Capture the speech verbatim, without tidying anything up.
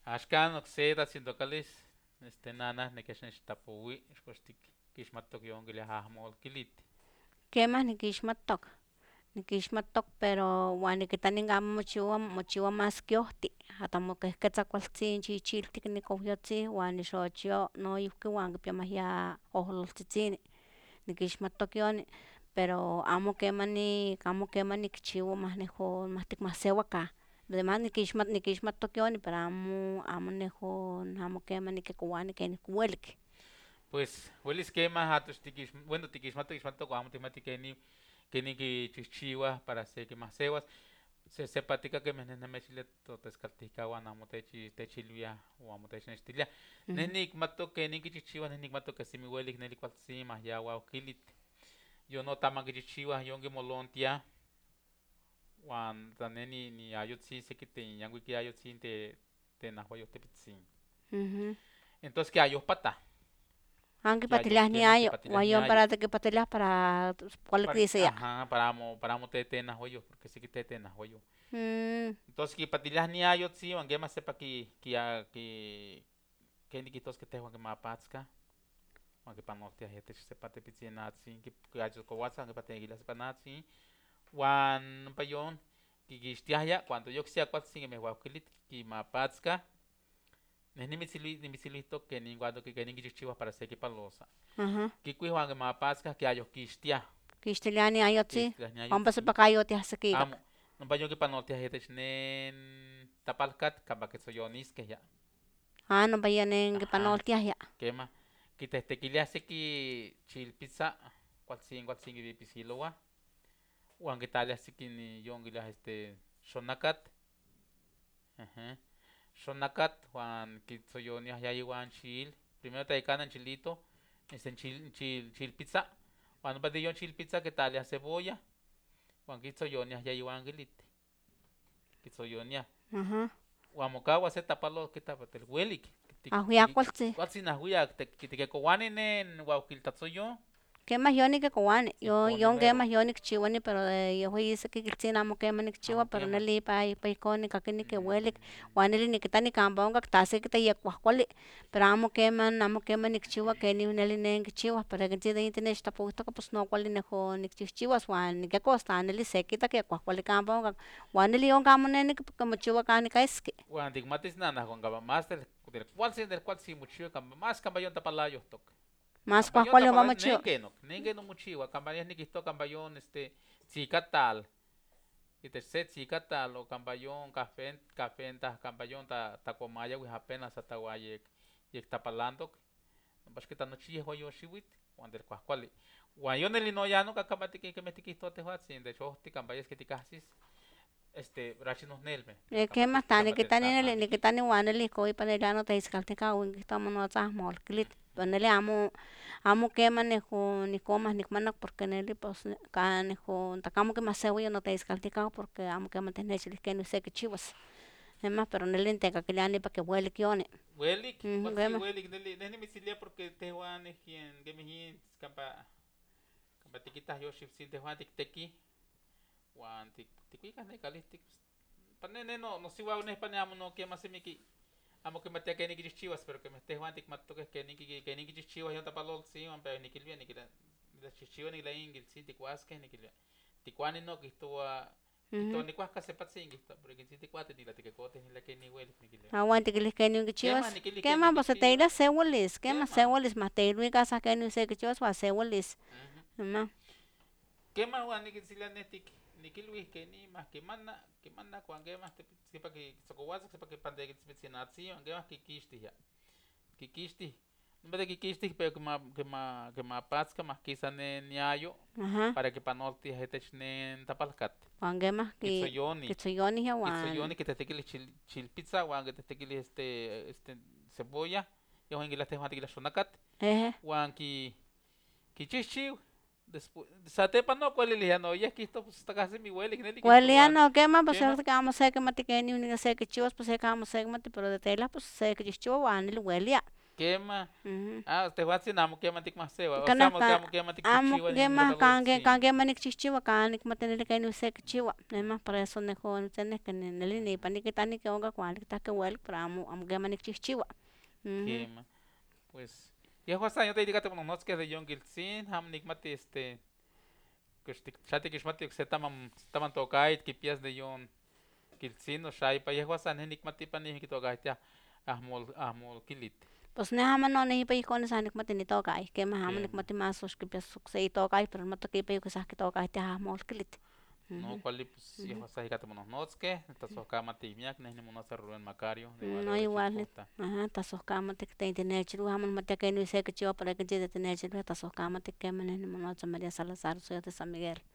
Ashkan oxeda sindokalis este nana nekeshen tapuwi xkostik kixmatok yon gili ahmol kilit. Kemah nikixmatok, nikixmatok pero wan nikitani amo mochiwa mochiwa mas kiohti, hasta mokehketza kualtzin chichiltik nikowyotzin wan nixochio noihki wan kipia ya oololtzitzini, nikixmatok yoni, pero amo kemani amo kemani nikchiwa mah nehon mah tikmahsewakah, demás nikixma nikixmatok yoni pero amo amo nehon amo keman nikikowani ken welik. Pues welis kemah atoch tikix bueno tikixmatok tikixmatok amo tikmati kenin kenin kichihchiwah para sekimahsewas, sesepatika kemeh neh nemechilia toteskaltihkawan amo techi techilwiah o amo technextiliah. Neh nikmatok kenin kichihchiwah, neh nikmatok que semi welik neli kualtzin mahyawa okilit, yon notaman kichihchiwah yon kimolontiah wan san ne ni niayotzin seki yankuik iayotzin te tenahwayohtipitzin. Entos kiayohpatah. Han kipatiliah niayo, wan yon para tekipatiliah para kuali kisa. Aha, para amo para amo tetenahwayoh porque seki tetenahwayoh. Mm. Entos kipatiliah niayotzin wan kemah sepa ki kia ki ken nikihtoskeh tehwan kimapatzkah, wan kipanoltiah itech sepa tepitzin atzin kiachokowatza kipatekiliah sepa n atzin wan ompa yon kikixtiaya cuando yoksea kualtzin kemeh waukilit kimapatzkah, neh nimitzilui nimitziluihtok kenin cuando kenin kichihchiwah para sekipalosa. Kikuih wan kimapatzkah kiayohkixtiah. Kixtiliah niayotzin, Kixtiliah niayotzin. ompa sepa kayotiah sekika. Amo, ompa yon kipanoltiah itech nen tapalkat kampa kitzoyoniskeh ya. Ah, nompa ya nen kipanoltiah ya. Kemah, kitehtekiliah seki chilpitza kualtzin kualtzin kipipilsilowah wan kitlaliah seki yon kiliah este xonakat, aha, xonakat wan kitzoyoniah ya iwan chil, primero tlayekana in chilito, este chil chil chilpitza, wan ompa de yon chilpitza kitlaliah cebolla wan kitzoyoniah ya iwan kilit, kitzoyoniah. Wan mokawa se tapaloh kita welik. Ahwiak kualtzin. Kualtzin ahwiak tikikowani nen waukiltlatzoyon. Kemah yon nikikowani, yon kemah yon nikchiwani pero yehua yiseki kiltzin amo keman nikchiwa pero neli ipa ihkon nikakini que welik, wan neli nikitani kampa onkak hasta seki yekuahkuali, pero amo keman amo keman nikchiwa kenin neli ne kichiwah pero de intin nechtapowihtoka pos no kuali nehon nikchihchiwas wan nikeko hasta neli sekita yekuahkuali kampa onkak, wan neli onka amo ne niki porque mochiwa kan nikaiski. Wan tikmatis nanah kampa mas del kualtzin del kualtzin mochiwa kampa mas kampa yon tapalayohtok. Mas kuahkuali ompa mochiwa. Nen kenok, nen kenok mochiwa kampa neh nikihtowa kampa yon este tzikatal, itech se tzikatal o kampa yon kahwen kahwentah kampa yon ta takomayawih apenas hasta wan yek yektapalantok, ompa xikita nochi yehua yon xiwitl wan del kuahkuali. Wan yon neli no yan onka kampa kemeh tikihtowa tehwatzin de xohtih kampa yes tikahsis este rachi nohnelmeh. Kemah ta nikitani neli nikitani wan neli ihkon ipa neli ano teiskaltihkawan kihtowa monotza ahmol kilit, pero neli amo amo keman nehon ihkon mah nikmanak porque neli pos kan nehon tlakamo kimahsewa noteiskaltihkawan porque amo keman technextilia kenin se kichiwas, nemah pero neli nitekakiliah nipa que welik yoni. Welik, kualtzin welik neli neh nimitzilia porque tehwan yen kemih yin kampa kampa tikitah yoxiwtzin tehwan tiktekih wan tikuikah ne kalihtik, pa neh neh nosiwa onehpa neh amo keman semi ki amo kimatia kenin kichihchiwas pero kemeh tehwan tikmatokeh kenin kenin kichihchiwah yon tapaloltzin ompa nikilui nikilia nitechchihchiwa nikilia in kiltzin tikuaskeh nikilia tikuani no kihtowa kihtowa nikuahka sepatzin kihtowa pero ikin tzin tikuatih nikilia tikikohtih nikilia kenin welik nikilia. Ah wan tikilih kenin kichiwas, kemah pues seteiliah sewilis, kemah sewilis mah teiluikah sa kenin sekichiwas wan sewilis, nemah. Kemah wan nikitzilia neh tik nikilui kenin mah kimana kimana wan kemah sepa kitzokowatza sepa kipantekitzin atzin wan kemah kikixtih ya, kikixtih, ompa de kikixtih pero kima kima kimapatzka mahkisa nen niayo para kipanoltiah itech nen tapalkat. Wan kemah kitzoyonih ya wan kitzoyonih kitehtekilih chilpitza wan kitehtekilih este este cebolla, yehua kilah tehwan tikilia xonakat, wan ki kichihchiw después satepan no kualiliah no yeh kihtowa pues hasta casi semi welik neli kihtowa. Kuali ano kemah pues ahorita amo sekimati kenin sekichiwas pues yeka amo sekimati pero de teilah pues sekichihchiwa wan neli welia. Quema. Mhm. Ah, tehuatzin amo quema tikmahsewa. O sea, Kanah amo ka amo quema amo tikchichiwa nin kemah kan ke regalutzin. kan kemah nikchihchiwa kan nikmati ken se kichiwa, nemah por eso nejón tzeneh neli nipan nikita niki onka kuali kitah welik pero amo amo kemah nikchihchiwa. Mhm. Quema. Pues yehuan san yotitikateh mononotzkeh de yonkiltzin, amo nikmati este kox tik xa tikixmati okse taman taman tokay kipias de yon kiltzin o xaipa yehuan san neh nikmati ipan kitokahtiah ahmol ahmolkilitl. Pues neh amo no nipa ihkon san nikmati nitokay, kemah amo Quema. nikmati mas kox kipias okse itokay pero notoka ipa yeh sa kitokahtiah ahmolkilitl. No Mhm. kuali pues yehuan san ikateh mononotzkeh, nitlasojkamatih miak, neh nimonotza Rubén Macario de No Valladolid, igual, Chilpotah. aha, tlasohkamati tinechilwih amo nihmati ken se kichiwa pero akin yeh tinechilwih tlasohkamati kemah neh nimonotza María Salazar, soy de San Miguel.